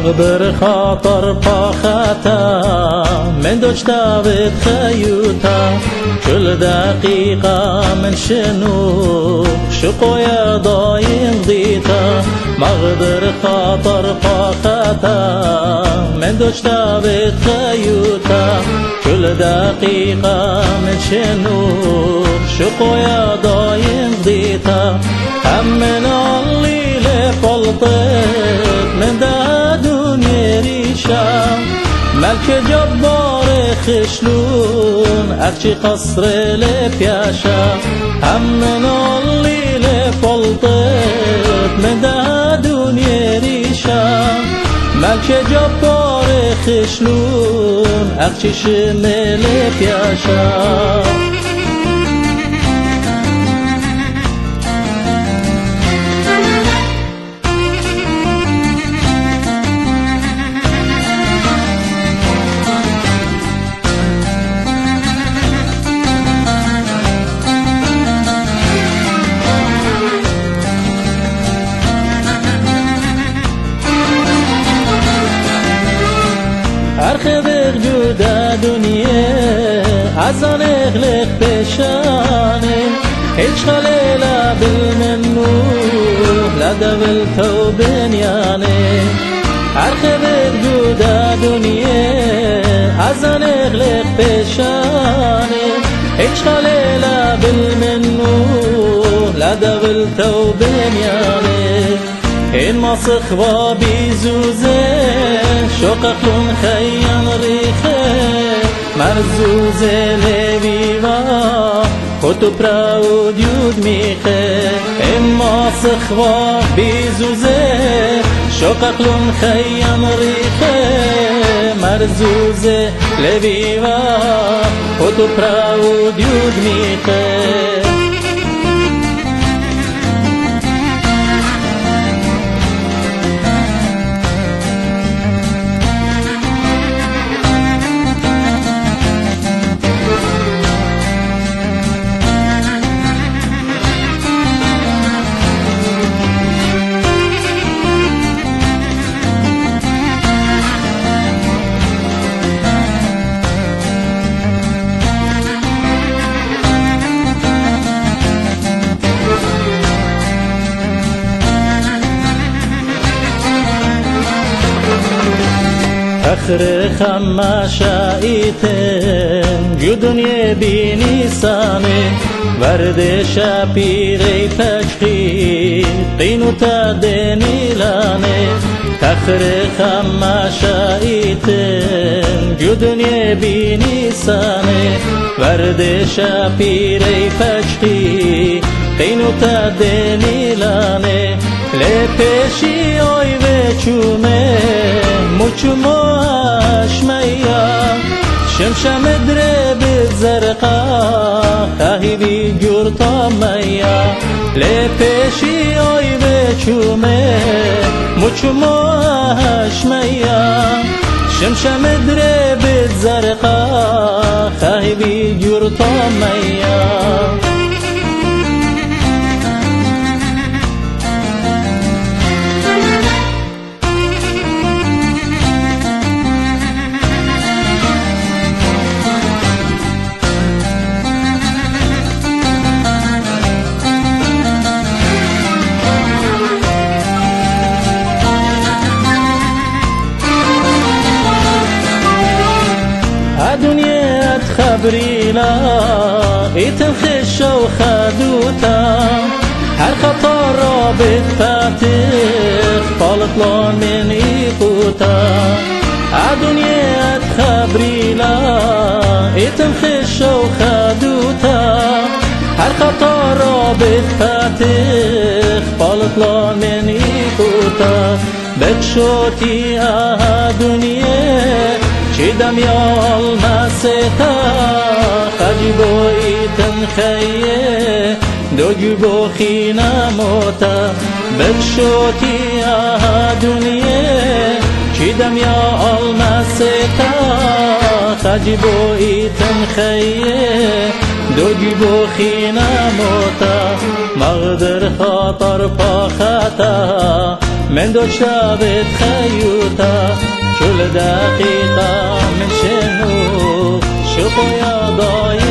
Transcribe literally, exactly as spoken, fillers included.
مقدر خاطر باختا من دوشتا بتخيوتا كل دقيقة من شنو شقويا ضايم ضيتا مقدر خاطر باختا من دوشتا بتخيوتا كل دقيقة من شنو شقويا ضايم ضيتا هم من اللي لفلطت من دا دنيا ريشا ملك جبار خشلون اكشي قصر لبياشا هم من اللي لفلطت من دا دنيا ريشا ملك جبار خشلون اكشي شمل لبياشا أرخبك جودا دنيا عزان اغلق بشاني هيج خليلة بالمنو لدى بالثوب بنياني أرخبك جودا دنيا عزان اغلق بشاني هيج خليلة بالمنو لدى بالثوب بنياني إن ما صخبا بيزوزي شوققلون خيان ريخي مرزوزي لبيبا خطو براود يود ميخي إن ما صخبا بيزوزي شوققلون خيان ريخي مرزوزي لبيبا خطو براود يود ميخي أخر خماشا إيتن جو دنيا بيني سامي وردشا بيري تشخيط قينو تدني لاني أخر خماشا إيتن جو دنيا بيني سامي وردشا بيري تشخيط قينو تدني لاني لپشی آی و چومه مچمو اشمیا شمشم دره بزرقا خواهی بی جورتا میا لپشی آی و چومه مچمو اشمیا شمشم دره بزرقا خواهی بی جورتا میا دنيا تخبري لا يتنخش وخدوتا هر خطر رابط فاتح طالطلان من إيقوتا دنيا تخبري لا يتنخش وخدوتا هر خطر رابط فاتح طالطلان من إيقوتا بكشوتي آها دنيا چیدم یا المسیتا خجیبو ایتن خیه دو جبو خینا موتا بکشوتی آها دنیا چیدم یا المسیتا خجیبو ایتن خیه دو جبو خینا موتا مغدر خاطر پا خطا من دو شابت خيوتا كل دقيقة من شنو شوفوا يا ضايع